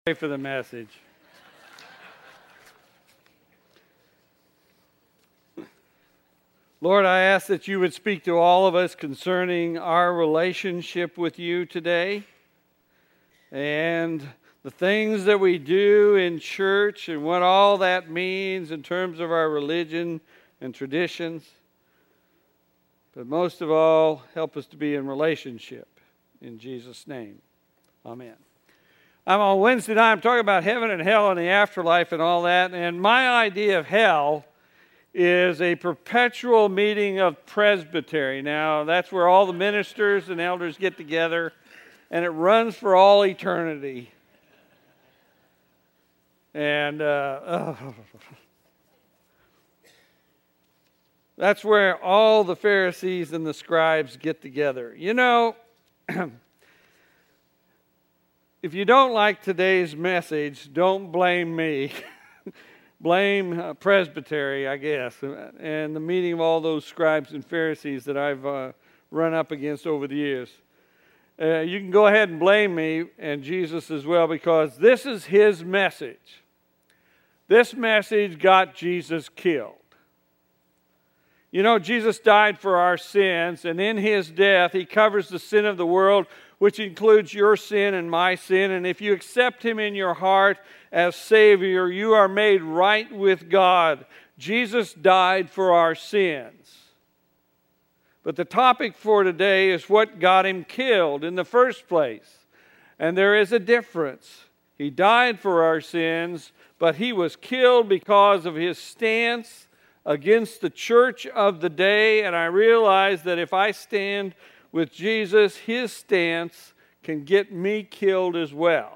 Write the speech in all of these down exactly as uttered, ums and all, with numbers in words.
Pray for the message. Lord, I ask that you would speak to all of us concerning our relationship with you today and the things that we do in church and what all that means in terms of our religion and traditions. But most of all, help us to be in relationship. In Jesus' name, amen. I'm on Wednesday night, I'm talking about heaven and hell and the afterlife and all that. And my idea of hell is a perpetual meeting of presbytery. Now, that's where all the ministers and elders get together, and it runs for all eternity. And uh, oh. That's where all the Pharisees and the scribes get together. You know, if you don't like today's message, don't blame me. Blame uh, presbytery, I guess, and the meeting of all those scribes and Pharisees that I've uh, run up against over the years. Uh, you can go ahead and blame me and Jesus as well, because this is his message. This message got Jesus killed. You know, Jesus died for our sins, and in his death, he covers the sin of the world, which includes your sin and my sin. And if you accept him in your heart as Savior, you are made right with God. Jesus died for our sins. But the topic for today is what got him killed in the first place. And there is a difference. He died for our sins, but he was killed because of his stance against the church of the day. And I realize that if I stand with Jesus, his stance can get me killed as well.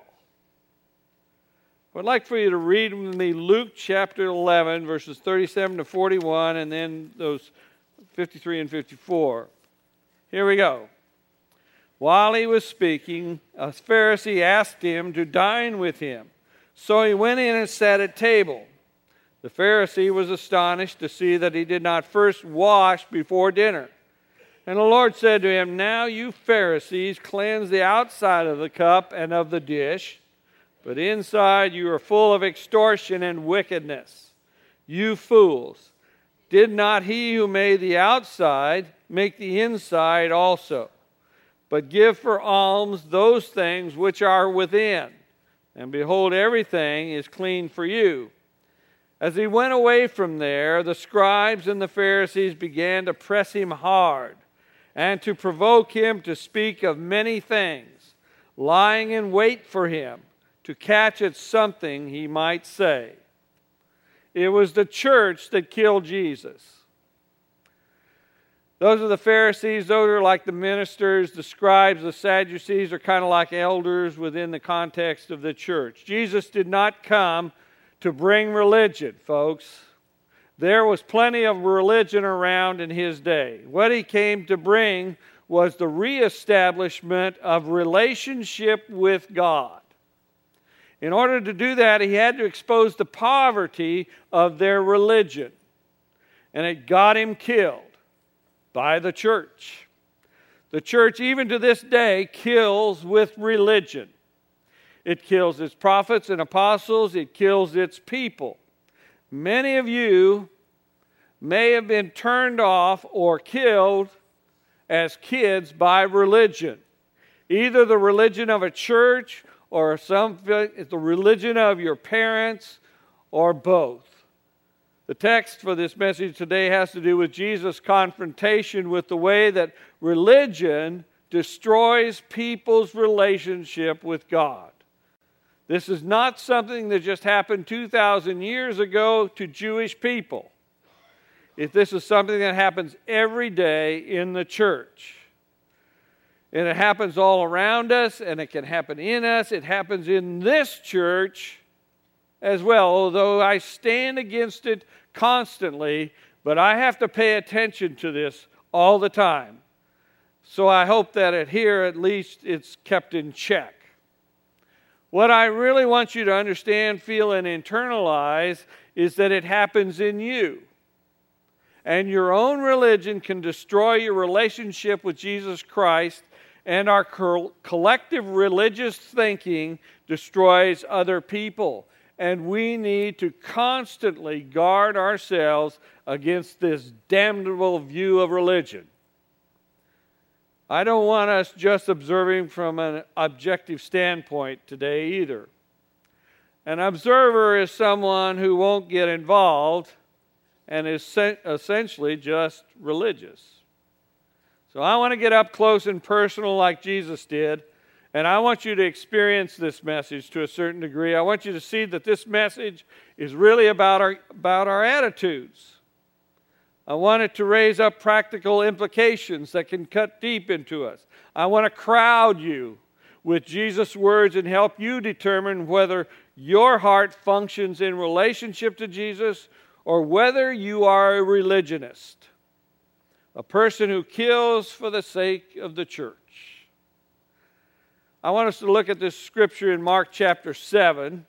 I'd like for you to read with me Luke chapter eleven, verses thirty-seven to forty-one, and then those fifty-three and fifty-four. Here we go. While he was speaking, a Pharisee asked him to dine with him. So he went in and sat at table. The Pharisee was astonished to see that he did not first wash before dinner. And the Lord said to him, "Now you Pharisees cleanse the outside of the cup and of the dish, but inside you are full of extortion and wickedness. You fools, did not he who made the outside make the inside also? But give for alms those things which are within, and behold, everything is clean for you." As he went away from there, the scribes and the Pharisees began to press him hard and to provoke him to speak of many things, lying in wait for him to catch at something he might say. It was the church that killed Jesus. Those are the Pharisees. Those are like the ministers. The scribes, the Sadducees are kind of like elders within the context of the church. Jesus did not come to bring religion, folks. There was plenty of religion around in his day. What he came to bring was the reestablishment of relationship with God. In order to do that, he had to expose the poverty of their religion. And it got him killed by the church. The church, even to this day, kills with religion. It kills its prophets and apostles. It kills its people. Many of you may have been turned off or killed as kids by religion. Either the religion of a church or some the religion of your parents, or both. The text for this message today has to do with Jesus' confrontation with the way that religion destroys people's relationship with God. This is not something that just happened two thousand years ago to Jewish people. If this is something that happens every day in the church. And it happens all around us, and it can happen in us. It happens in this church as well, although I stand against it constantly, but I have to pay attention to this all the time. So I hope that it here, at least, it's kept in check. What I really want you to understand, feel, and internalize is that it happens in you. And your own religion can destroy your relationship with Jesus Christ and our co- collective religious thinking destroys other people. And we need to constantly guard ourselves against this damnable view of religion. I don't want us just observing from an objective standpoint today either. An observer is someone who won't get involved and is essentially just religious. So I want to get up close and personal like Jesus did, and I want you to experience this message to a certain degree. I want you to see that this message is really about our, about our attitudes. I want it to raise up practical implications that can cut deep into us. I want to crowd you with Jesus' words and help you determine whether your heart functions in relationship to Jesus or whether you are a religionist, a person who kills for the sake of the church. I want us to look at this scripture in Mark chapter seven.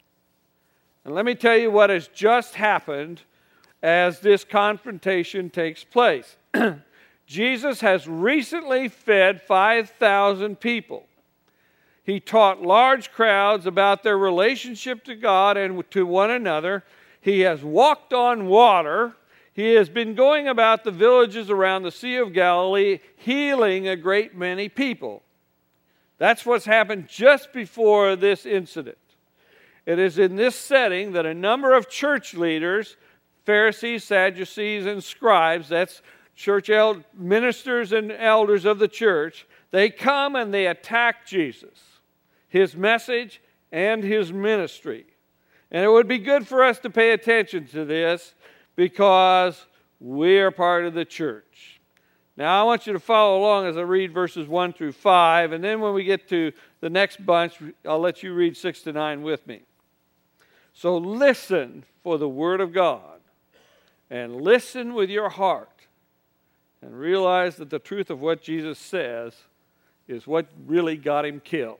And let me tell you what has just happened as this confrontation takes place. Jesus has recently fed five thousand people. He taught large crowds about their relationship to God and to one another. He has walked on water. He has been going about the villages around the Sea of Galilee, healing a great many people. That's what's happened just before this incident. It is in this setting that a number of church leaders, Pharisees, Sadducees, and scribes, that's church el- ministers and elders of the church, they come and they attack Jesus, his message, and his ministry. And it would be good for us to pay attention to this because we are part of the church. Now, I want you to follow along as I read verses one through five, and then when we get to the next bunch, I'll let you read six to nine with me. So listen for the word of God, and listen with your heart, and realize that the truth of what Jesus says is what really got him killed.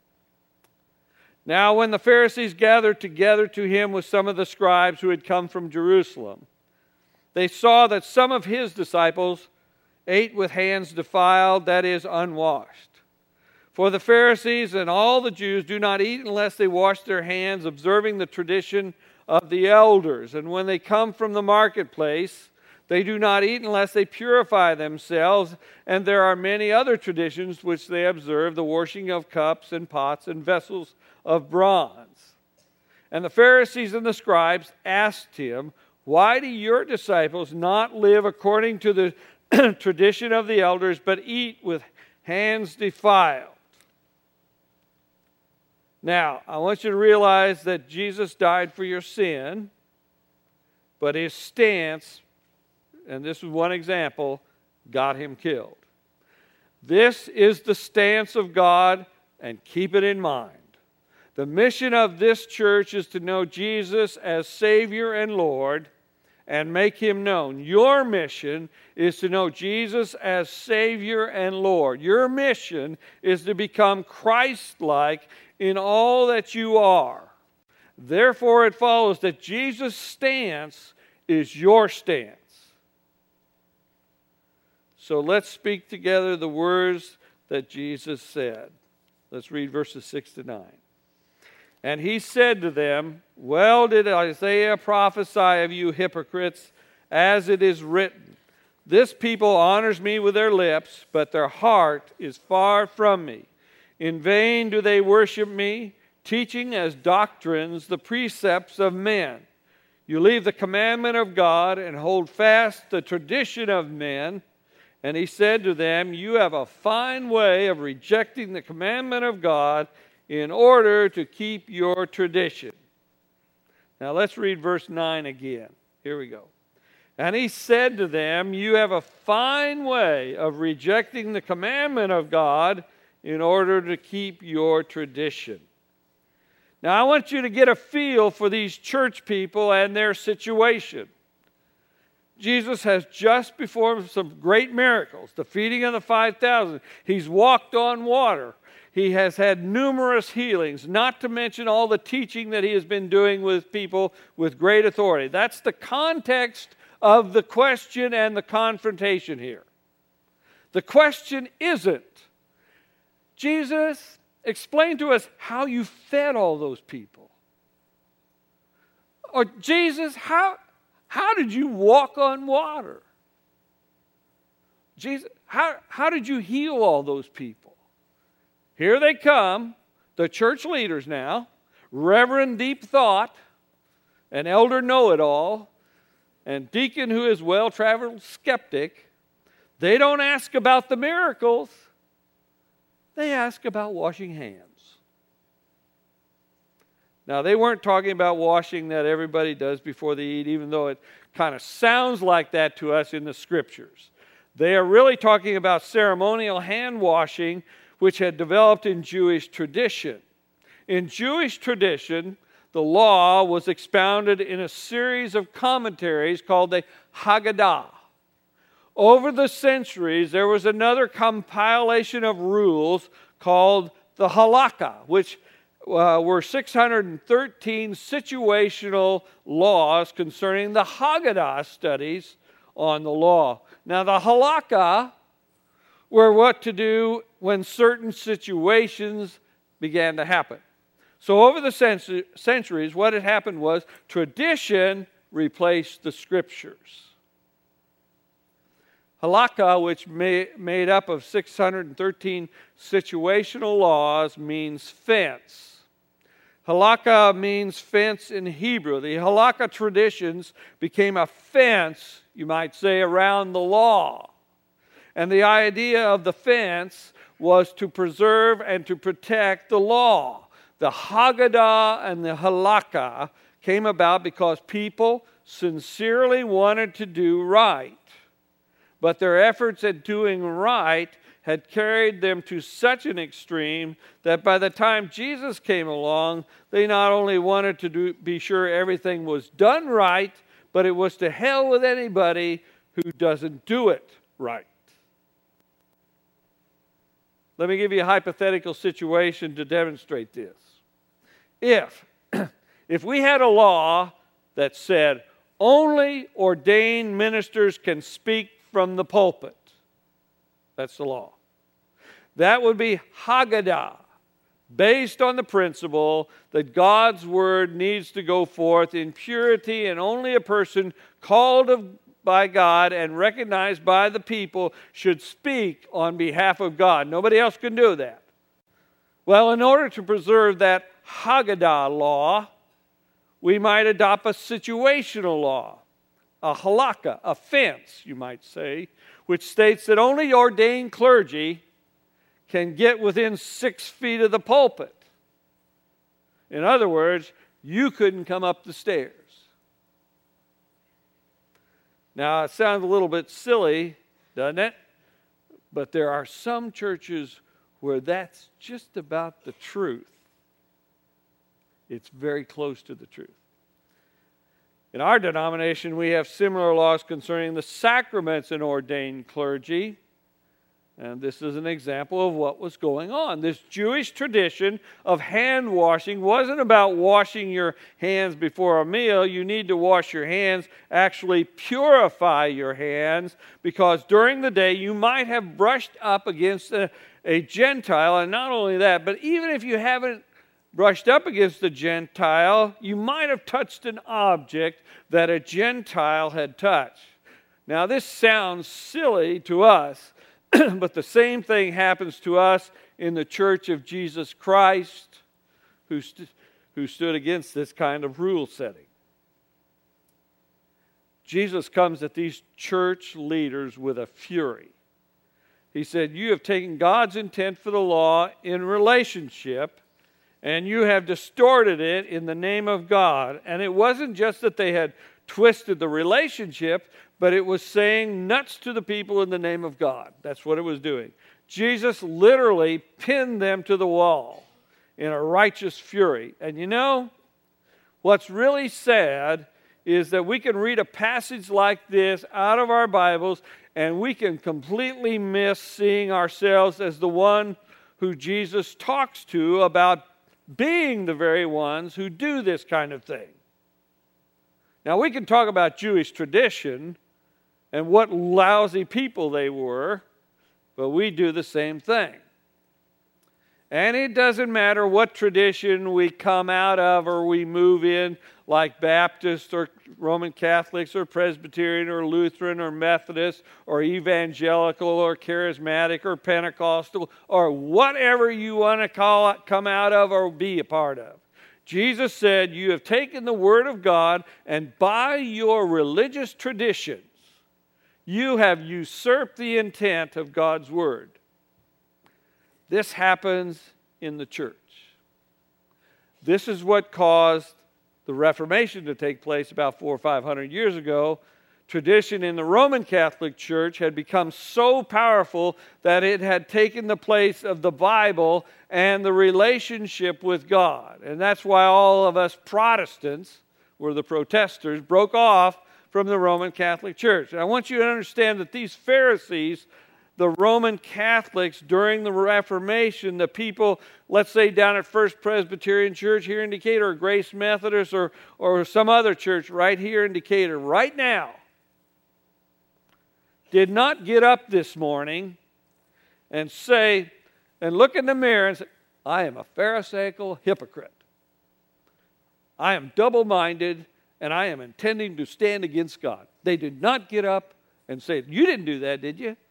Now, when the Pharisees gathered together to him with some of the scribes who had come from Jerusalem, they saw that some of his disciples ate with hands defiled, that is, unwashed. For the Pharisees and all the Jews do not eat unless they wash their hands, observing the tradition of the elders. And when they come from the marketplace, they do not eat unless they purify themselves. And there are many other traditions which they observe, the washing of cups and pots and vessels of bronze. And the Pharisees and the scribes asked him, "Why do your disciples not live according to the tradition of the elders, but eat with hands defiled?" Now, I want you to realize that Jesus died for your sin, but his stance, and this is one example, got him killed. This is the stance of God, and keep it in mind. The mission of this church is to know Jesus as Savior and Lord and make him known. Your mission is to know Jesus as Savior and Lord. Your mission is to become Christ-like in all that you are. Therefore, it follows that Jesus' stance is your stance. So let's speak together the words that Jesus said. Let's read verses six to nine. And he said to them, "Well did Isaiah prophesy of you hypocrites, as it is written, 'This people honors me with their lips, but their heart is far from me. In vain do they worship me, teaching as doctrines the precepts of men. You leave the commandment of God and hold fast the tradition of men.' And he said to them, 'You have a fine way of rejecting the commandment of God in order to keep your tradition.'" Now let's read verse nine again. Here we go. "And he said to them, 'You have a fine way of rejecting the commandment of God in order to keep your tradition.'" Now I want you to get a feel for these church people and their situation. Jesus has just performed some great miracles, the feeding of the five thousand. He's walked on water. He has had numerous healings, not to mention all the teaching that he has been doing with people with great authority. That's the context of the question and the confrontation here. The question isn't, Jesus, explain to us how you fed all those people. Or Jesus, how, how did you walk on water? Jesus, how, how did you heal all those people? Here they come, the church leaders now, Reverend Deep Thought, an elder know-it-all, and deacon who is well-traveled skeptic. They don't ask about the miracles. They ask about washing hands. Now, they weren't talking about washing that everybody does before they eat, even though it kind of sounds like that to us in the Scriptures. They are really talking about ceremonial hand washing, which had developed in Jewish tradition. In Jewish tradition, the law was expounded in a series of commentaries called the Haggadah. Over the centuries, there was another compilation of rules called the Halakha, which uh, were six hundred thirteen situational laws concerning the Haggadah studies on the law. Now, the Halakha were what to do when certain situations began to happen. So over the centuries, what had happened was tradition replaced the Scriptures. Halakha, which made up of six hundred thirteen situational laws, means fence. Halakha means fence in Hebrew. The Halakha traditions became a fence, you might say, around the law. And the idea of the fence was to preserve and to protect the law. The Haggadah and the Halakha came about because people sincerely wanted to do right. But their efforts at doing right had carried them to such an extreme that by the time Jesus came along, they not only wanted to do, be sure everything was done right, but it was to hell with anybody who doesn't do it right. Let me give you a hypothetical situation to demonstrate this. If, if we had a law that said only ordained ministers can speak from the pulpit, that's the law. That would be Haggadah, based on the principle that God's word needs to go forth in purity, and only a person called of, by God and recognized by the people should speak on behalf of God. Nobody else can do that. Well, in order to preserve that Haggadah law, we might adopt a situational law, a halakha, a fence, you might say, which states that only ordained clergy can get within six feet of the pulpit. In other words, you couldn't come up the stairs. Now, it sounds a little bit silly, doesn't it? But there are some churches where that's just about the truth. It's very close to the truth. In our denomination, we have similar laws concerning the sacraments and ordained clergy. And this is an example of what was going on. This Jewish tradition of hand washing wasn't about washing your hands before a meal. You need to wash your hands, actually purify your hands, because during the day you might have brushed up against a, a Gentile. And not only that, but even if you haven't brushed up against a Gentile, you might have touched an object that a Gentile had touched. Now, this sounds silly to us, but the same thing happens to us in the Church of Jesus Christ, who, st- who stood against this kind of rule setting. Jesus comes at these church leaders with a fury. He said, "You have taken God's intent for the law in relationship, and you have distorted it in the name of God." And it wasn't just that they had twisted the relationship, but it was saying nuts to the people in the name of God. That's what it was doing. Jesus literally pinned them to the wall in a righteous fury. And you know, what's really sad is that we can read a passage like this out of our Bibles, and we can completely miss seeing ourselves as the one who Jesus talks to about being the very ones who do this kind of thing. Now, we can talk about Jewish tradition and what lousy people they were, but we do the same thing. And it doesn't matter what tradition we come out of or we move in, like Baptist or Roman Catholics or Presbyterian or Lutheran or Methodist or Evangelical or Charismatic or Pentecostal or whatever you want to call it, come out of or be a part of. Jesus said, you have taken the Word of God and by your religious traditions, you have usurped the intent of God's Word. This happens in the church. This is what caused the Reformation to take place about four or five hundred years ago. Tradition in the Roman Catholic Church had become so powerful that it had taken the place of the Bible and the relationship with God. And that's why all of us Protestants, were the protesters, broke off from the Roman Catholic Church. And I want you to understand that these Pharisees, the Roman Catholics during the Reformation, the people, let's say down at First Presbyterian Church here in Decatur, or Grace Methodist, or, or some other church right here in Decatur, right now, did not get up this morning and say, and look in the mirror and say, I am a Pharisaical hypocrite. I am double-minded, and I am intending to stand against God. They did not get up and say, you didn't do that, did you?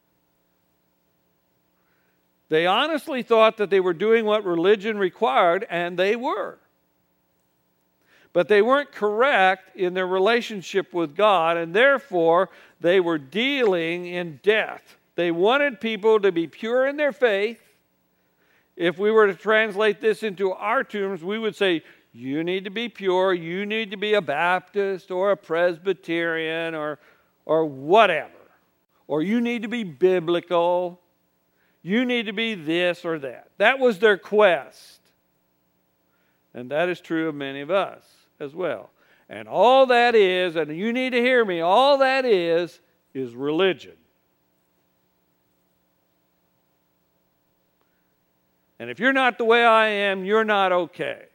They honestly thought that they were doing what religion required, and they were. But they weren't correct in their relationship with God, and therefore they were dealing in death. They wanted people to be pure in their faith. If we were to translate this into our terms, we would say, you need to be pure, you need to be a Baptist or a Presbyterian or, or whatever. Or you need to be biblical. You need to be this or that. That was their quest. And that is true of many of us as well. And all that is, and you need to hear me, all that is, is religion. And if you're not the way I am, you're not okay.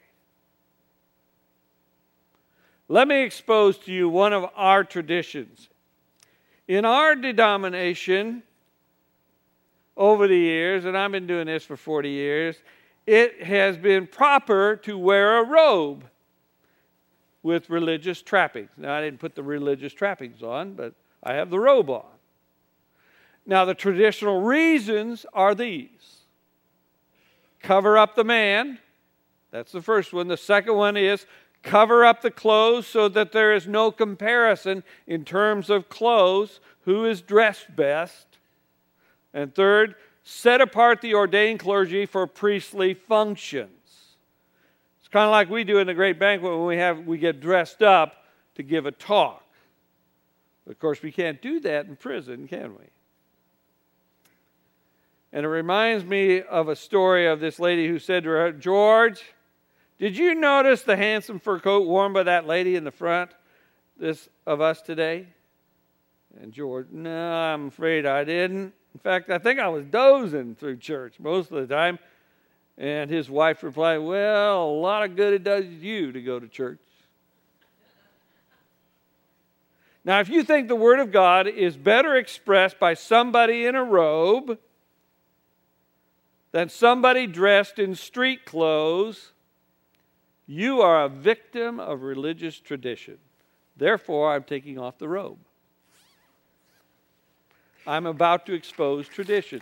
Let me expose to you one of our traditions. In our denomination, over the years, and I've been doing this for forty years, it has been proper to wear a robe with religious trappings. Now, I didn't put the religious trappings on, but I have the robe on. Now, the traditional reasons are these. Cover up the man. That's the first one. The second one is cover up the clothes so that there is no comparison in terms of clothes, who is dressed best. And third, set apart the ordained clergy for priestly functions. It's kind of like we do in the great banquet when we have we get dressed up to give a talk. Of course, we can't do that in prison, can we? And it reminds me of a story of this lady who said to her, George, did you notice the handsome fur coat worn by that lady in the front this of us today? And George, no, I'm afraid I didn't. In fact, I think I was dozing through church most of the time. And his wife replied, well, a lot of good it does you to go to church. Now, if you think the Word of God is better expressed by somebody in a robe than somebody dressed in street clothes, you are a victim of religious tradition. Therefore, I'm taking off the robe. I'm about to expose tradition.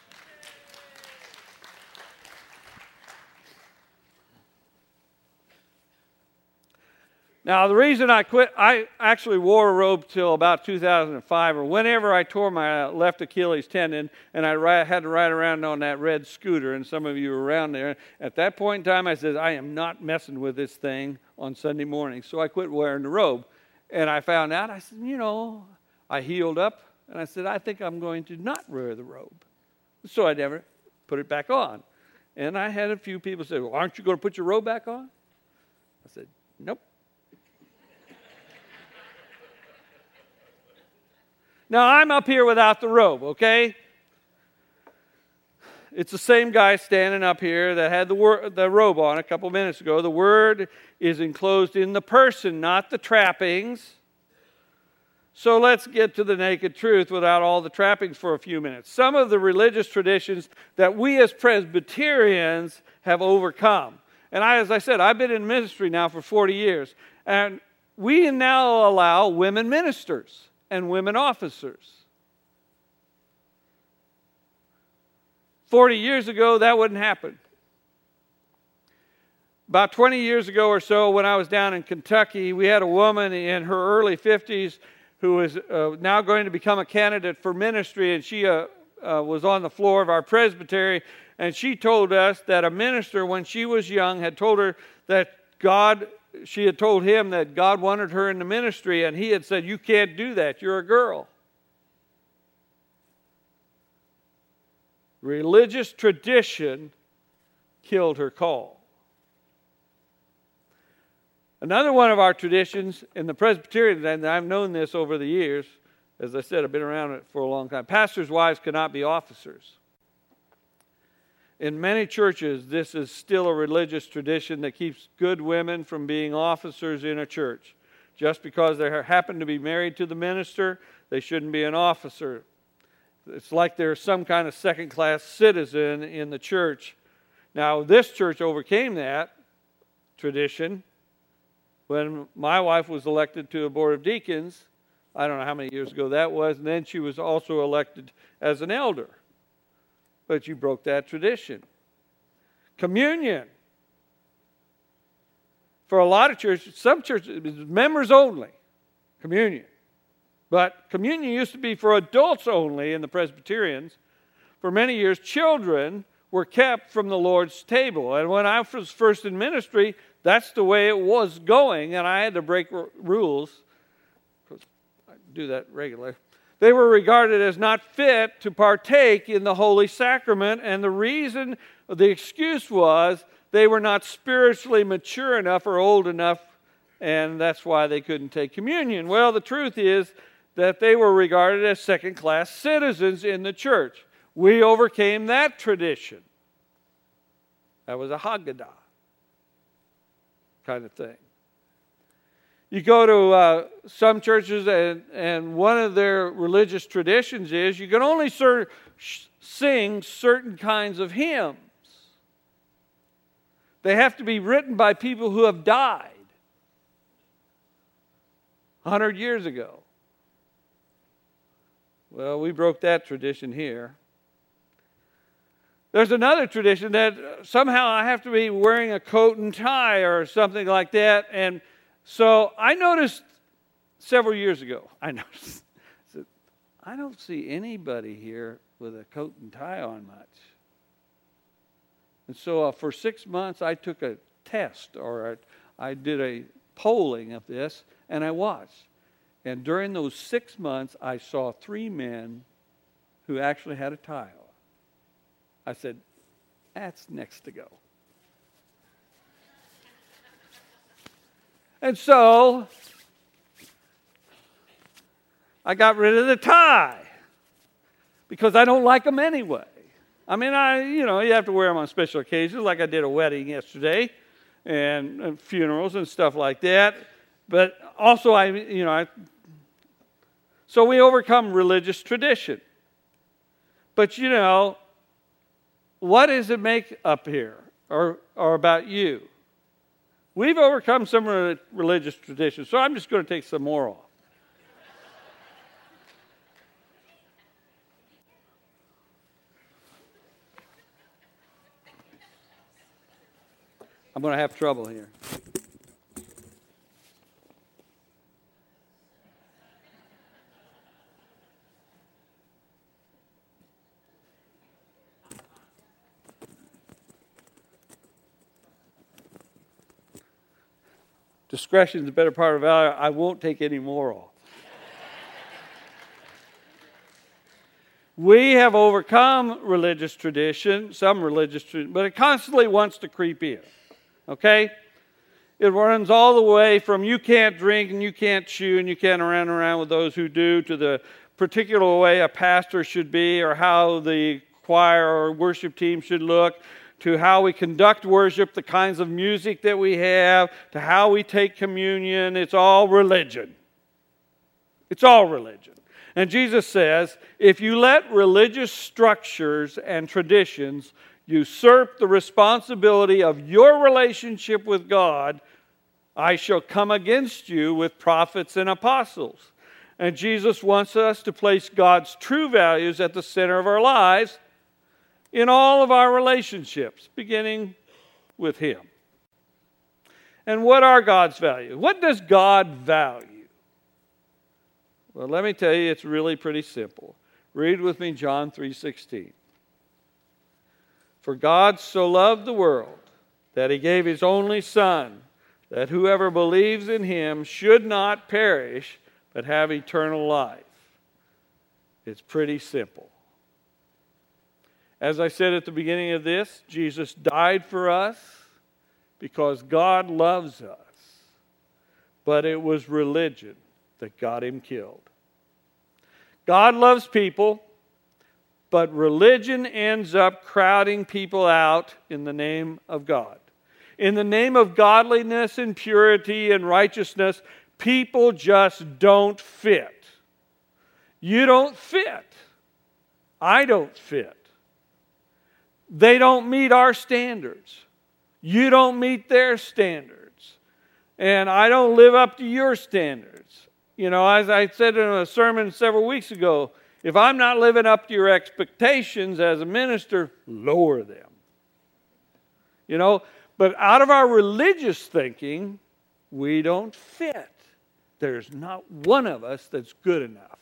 Now, the reason I quit, I actually wore a robe till about two thousand five, or whenever I tore my left Achilles tendon, and I had to ride around on that red scooter, and some of you were around there. At that point in time, I said, I am not messing with this thing on Sunday morning. So I quit wearing the robe. And I found out, I said, you know, I healed up, and I said, I think I'm going to not wear the robe. So I never put it back on. And I had a few people say, well, aren't you going to put your robe back on? I said, nope. Now, I'm up here without the robe, okay? It's the same guy standing up here that had the, wor- the robe on a couple minutes ago. The Word is enclosed in the person, not the trappings. So let's get to the naked truth without all the trappings for a few minutes. Some of the religious traditions that we as Presbyterians have overcome. And I, as I said, I've been in ministry now for forty years. And we now allow women ministers and women officers. forty years ago, that wouldn't happen. About twenty years ago or so, when I was down in Kentucky, we had a woman in her early fifties who was uh, now going to become a candidate for ministry, and she uh, uh, was on the floor of our presbytery, and she told us that a minister, when she was young, had told her that God, she had told him that God wanted her in the ministry, and he had said, "You can't do that, you're a girl." Religious tradition killed her call. Another one of our traditions in the Presbyterian, and I've known this over the years, as I said, I've been around it for a long time, pastors' wives cannot be officers. In many churches, this is still a religious tradition that keeps good women from being officers in a church. Just because they happen to be married to the minister, they shouldn't be an officer. It's like they're some kind of second-class citizen in the church. Now, this church overcame that tradition when my wife was elected to a board of deacons. I don't know how many years ago that was, and then she was also elected as an elder. But you broke that tradition. Communion. For a lot of churches, some churches, it's members only, communion. But communion used to be for adults only in the Presbyterians. For many years, children were kept from the Lord's table. And when I was first in ministry, that's the way it was going, and I had to break r- rules, because I do that regularly. They were regarded as not fit to partake in the Holy Sacrament, and the reason, the excuse was, they were not spiritually mature enough or old enough, and that's why they couldn't take communion. Well, the truth is that they were regarded as second-class citizens in the church. We overcame that tradition. That was a Haggadah kind of thing. You go to uh, some churches, and, and one of their religious traditions is you can only ser- sh- sing certain kinds of hymns. They have to be written by people who have died a hundred years ago. Well, we broke that tradition here. There's another tradition that somehow I have to be wearing a coat and tie or something like that. And so I noticed several years ago, I noticed, I said, I don't see anybody here with a coat and tie on much. And so uh, for six months, I took a test, or a, I did a polling of this, and I watched. And during those six months, I saw three men who actually had a tie on. I said, that's next to go. And so, I got rid of the tie, because I don't like them anyway. I mean, I, you know, you have to wear them on special occasions, like I did a wedding yesterday, and, and funerals and stuff like that. But also, I, you know, I, so we overcome religious tradition. But, you know, what does it make up here, or, or about you? We've overcome some religious traditions, so I'm just going to take some more off. I'm going to have trouble here. Discretion is the better part of valor. I won't take any more off. We have overcome religious tradition, some religious tradition, but it constantly wants to creep in. Okay? It runs all the way from you can't drink and you can't chew and you can't run around with those who do, to the particular way a pastor should be, or how the choir or worship team should look, to how we conduct worship, the kinds of music that we have, to how we take communion. It's all religion. It's all religion. And Jesus says, if you let religious structures and traditions usurp the responsibility of your relationship with God, I shall come against you with prophets and apostles. And Jesus wants us to place God's true values at the center of our lives in all of our relationships, beginning with Him. And what are God's values? What does God value? Well, let me tell you, it's really pretty simple. Read with me John three sixteen. For God so loved the world that He gave His only Son, that whoever believes in Him should not perish, but have eternal life. It's pretty simple. As I said at the beginning of this, Jesus died for us because God loves us. But it was religion that got Him killed. God loves people, but religion ends up crowding people out in the name of God. In the name of godliness and purity and righteousness, people just don't fit. You don't fit. I don't fit. They don't meet our standards. You don't meet their standards. And I don't live up to your standards. You know, as I said in a sermon several weeks ago, if I'm not living up to your expectations as a minister, lower them. You know, but out of our religious thinking, we don't fit. There's not one of us that's good enough.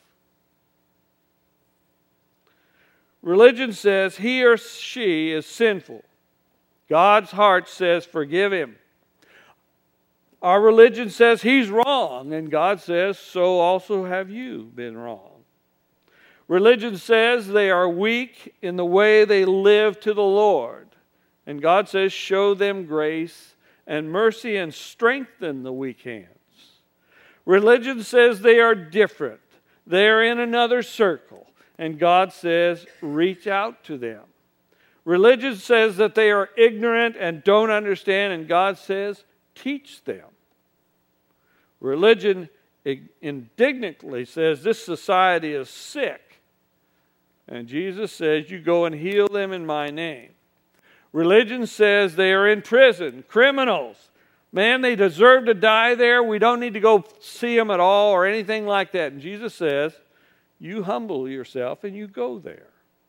Religion says he or she is sinful. God's heart says forgive him. Our religion says he's wrong, and God says so also have you been wrong. Religion says they are weak in the way they live to the Lord, and God says show them grace and mercy and strengthen the weak hands. Religion says they are different. They are in another circle, and God says reach out to them. Religion says that they are ignorant and don't understand, and God says teach them. Religion indignantly says this society is sick, and Jesus says you go and heal them in my name. Religion says they are in prison, criminals. Man, they deserve to die there. We don't need to go see them at all or anything like that. And Jesus says, you humble yourself and you go there.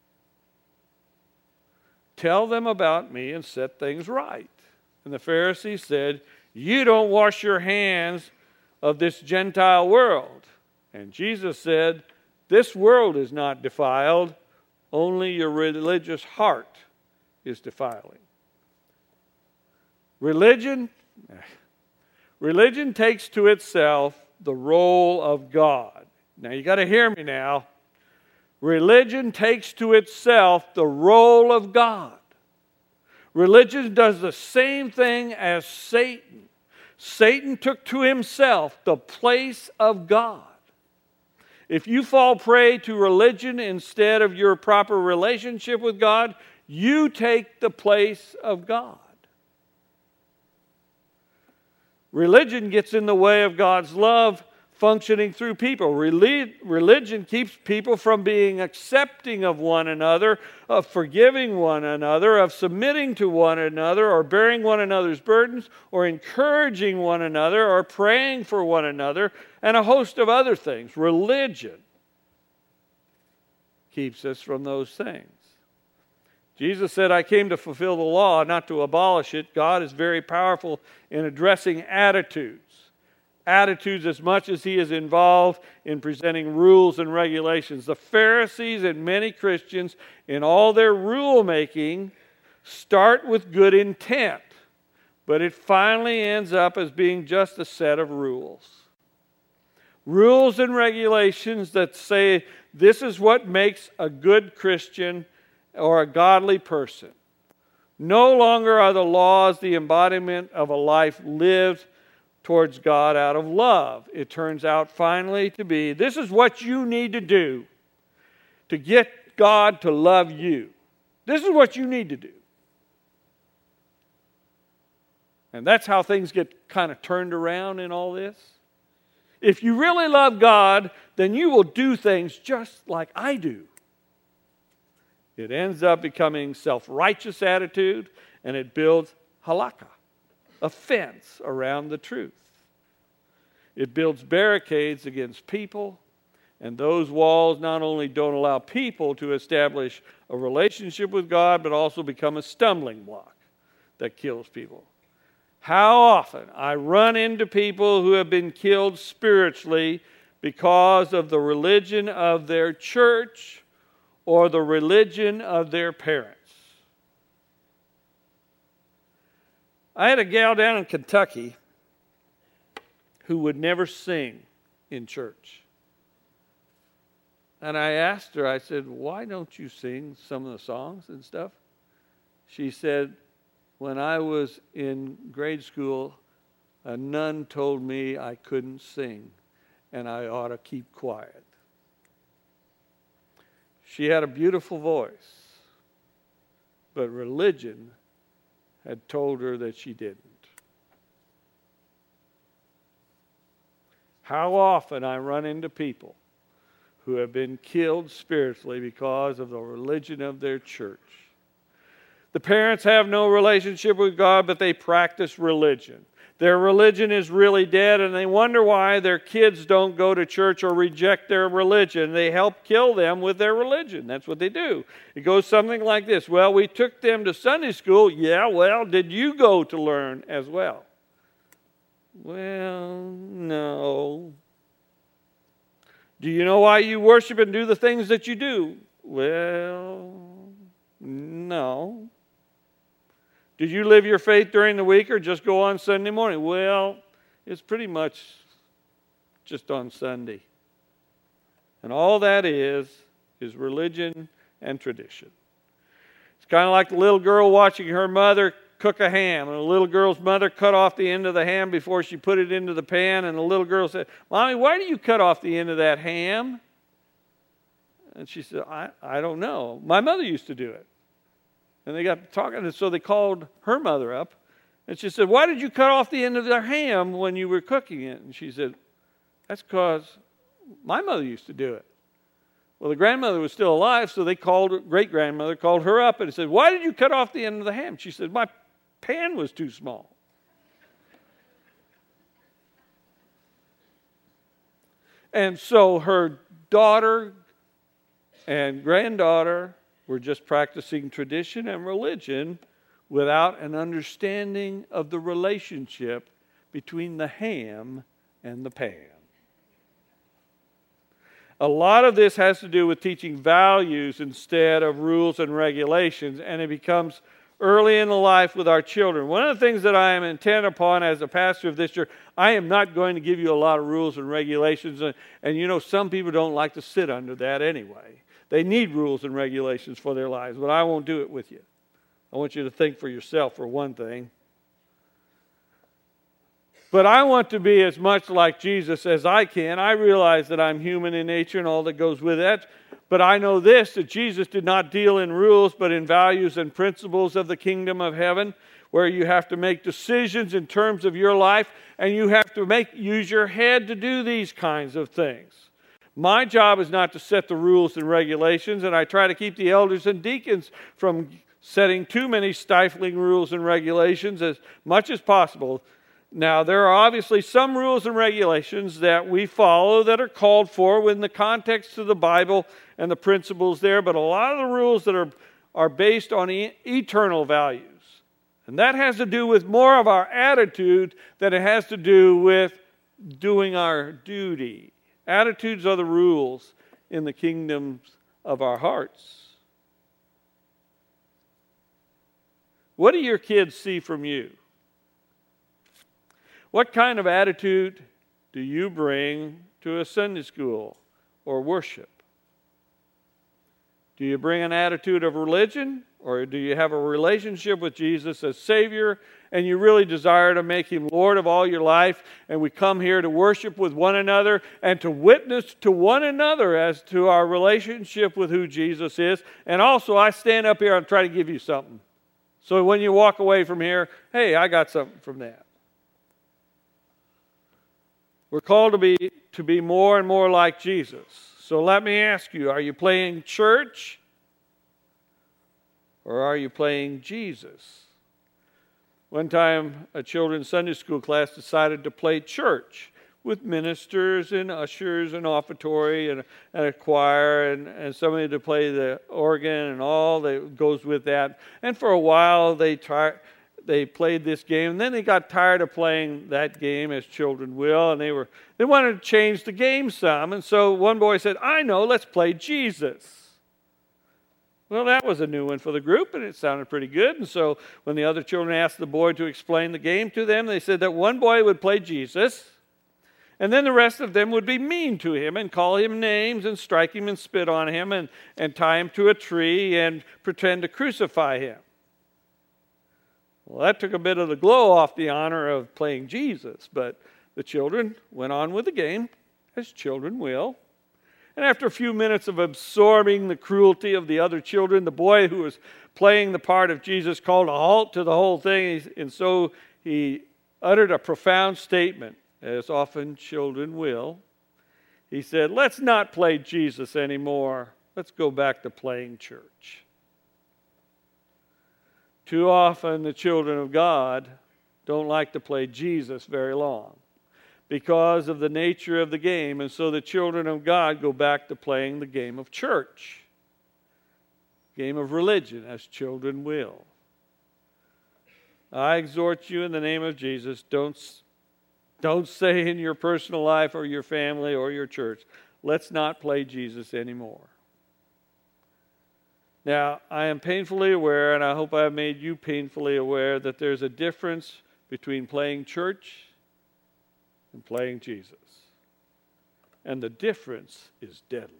Tell them about me and set things right. And the Pharisees said, you don't wash your hands of this Gentile world. And Jesus said, this world is not defiled, only your religious heart is defiling. Religion, religion takes to itself the role of God. Now you got to hear me now. Religion takes to itself the role of God. Religion does the same thing as Satan. Satan took to himself the place of God. If you fall prey to religion instead of your proper relationship with God, you take the place of God. Religion gets in the way of God's love functioning through people. Religion keeps people from being accepting of one another, of forgiving one another, of submitting to one another, or bearing one another's burdens, or encouraging one another, or praying for one another, and a host of other things. Religion keeps us from those things. Jesus said, I came to fulfill the law, not to abolish it. God is very powerful in addressing attitudes. Attitudes as much as He is involved in presenting rules and regulations. The Pharisees and many Christians in all their rule making start with good intent, but it finally ends up as being just a set of rules. Rules and regulations that say this is what makes a good Christian or a godly person. No longer are the laws the embodiment of a life lived towards God out of love. It turns out finally to be, this is what you need to do to get God to love you. This is what you need to do. And that's how things get kind of turned around in all this. If you really love God, then you will do things just like I do. It ends up becoming self-righteous attitude, and it builds halakha, a fence around the truth. It builds barricades against people, and those walls not only don't allow people to establish a relationship with God, but also become a stumbling block that kills people. How often I run into people who have been killed spiritually because of the religion of their church or the religion of their parents. I had a gal down in Kentucky who would never sing in church. And I asked her, I said, why don't you sing some of the songs and stuff? She said, when I was in grade school, a nun told me I couldn't sing and I ought to keep quiet. She had a beautiful voice, but religion had told her that she didn't. How often I run into people who have been killed spiritually because of the religion of their church. The parents have no relationship with God, but they practice religion. Their religion is really dead, and they wonder why their kids don't go to church or reject their religion. They help kill them with their religion. That's what they do. It goes something like this. Well, we took them to Sunday school. Yeah, well, did you go to learn as well? Well, no. Do you know why you worship and do the things that you do? Well, no. Did you live your faith during the week or just go on Sunday morning? Well, it's pretty much just on Sunday. And all that is, is religion and tradition. It's kind of like the little girl watching her mother cook a ham. And the little girl's mother cut off the end of the ham before she put it into the pan. And the little girl said, Mommy, why do you cut off the end of that ham? And she said, I, I don't know. My mother used to do it. And they got talking, and so they called her mother up. And she said, why did you cut off the end of their ham when you were cooking it? And she said, that's because my mother used to do it. Well, the grandmother was still alive, so they called, great-grandmother called her up and said, why did you cut off the end of the ham? She said, my pan was too small. And so her daughter and granddaughter were just practicing tradition and religion without an understanding of the relationship between the ham and the pan. A lot of this has to do with teaching values instead of rules and regulations, and it becomes early in the life with our children. One of the things that I am intent upon as a pastor of this church, I am not going to give you a lot of rules and regulations, and, and you know, some people don't like to sit under that anyway. They need rules and regulations for their lives, but I won't do it with you. I want you to think for yourself, for one thing. But I want to be as much like Jesus as I can. I realize that I'm human in nature and all that goes with that. But I know this, that Jesus did not deal in rules, but in values and principles of the kingdom of heaven, where you have to make decisions in terms of your life, and you have to make use your head to do these kinds of things. My job is not to set the rules and regulations, and I try to keep the elders and deacons from setting too many stifling rules and regulations as much as possible. Now, there are obviously some rules and regulations that we follow that are called for in the context of the Bible and the principles there, but a lot of the rules that are, are based on e- eternal values. And that has to do with more of our attitude than it has to do with doing our duty. Attitudes are the rules in the kingdoms of our hearts. What do your kids see from you? What kind of attitude do you bring to a Sunday school or worship? Do you bring an attitude of religion, or do you have a relationship with Jesus as Savior, and you really desire to make Him Lord of all your life, and we come here to worship with one another and to witness to one another as to our relationship with who Jesus is? And also, I stand up here and try to give you something. So when you walk away from here, hey, I got something from that. We're called to be, to be more and more like Jesus. So let me ask you, are you playing church or are you playing Jesus? One time, a children's Sunday school class decided to play church with ministers and ushers and offertory and, and a choir and, and somebody to play the organ and all that goes with that. And for a while, they tried. They played this game, and then they got tired of playing that game, as children will, and they were they wanted to change the game some. And so one boy said, "I know, let's play Jesus." Well, that was a new one for the group, and it sounded pretty good. And so when the other children asked the boy to explain the game to them, they said that one boy would play Jesus, and then the rest of them would be mean to him and call him names and strike him and spit on him and, and tie him to a tree and pretend to crucify him. Well, that took a bit of the glow off the honor of playing Jesus, but the children went on with the game, as children will. And after a few minutes of absorbing the cruelty of the other children, the boy who was playing the part of Jesus called a halt to the whole thing, and so he uttered a profound statement, as often children will. He said, "Let's not play Jesus anymore. Let's go back to playing church." Too often the children of God don't like to play Jesus very long because of the nature of the game, and so the children of God go back to playing the game of church, game of religion, as children will. I exhort you in the name of Jesus, don't, don't say in your personal life or your family or your church, let's not play Jesus anymore. Now, I am painfully aware, and I hope I have made you painfully aware, that there's a difference between playing church and playing Jesus. And the difference is deadly.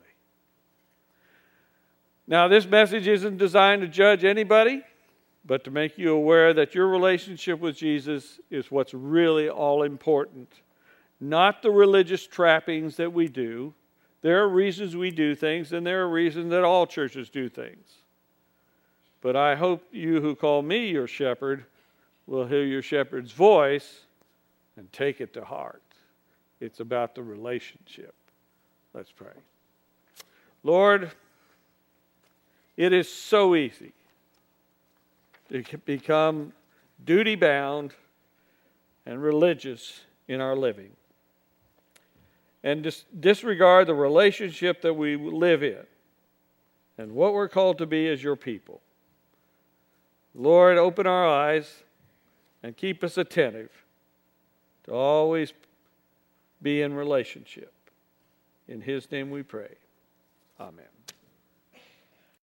Now, this message isn't designed to judge anybody, but to make you aware that your relationship with Jesus is what's really all important. Not the religious trappings that we do. There are reasons we do things, and there are reasons that all churches do things. But I hope you who call me your shepherd will hear your shepherd's voice and take it to heart. It's about the relationship. Let's pray. Lord, it is so easy to become duty-bound and religious in our living and dis- disregard the relationship that we live in and what we're called to be as your people. Lord, open our eyes and keep us attentive to always be in relationship. In His name we pray. Amen.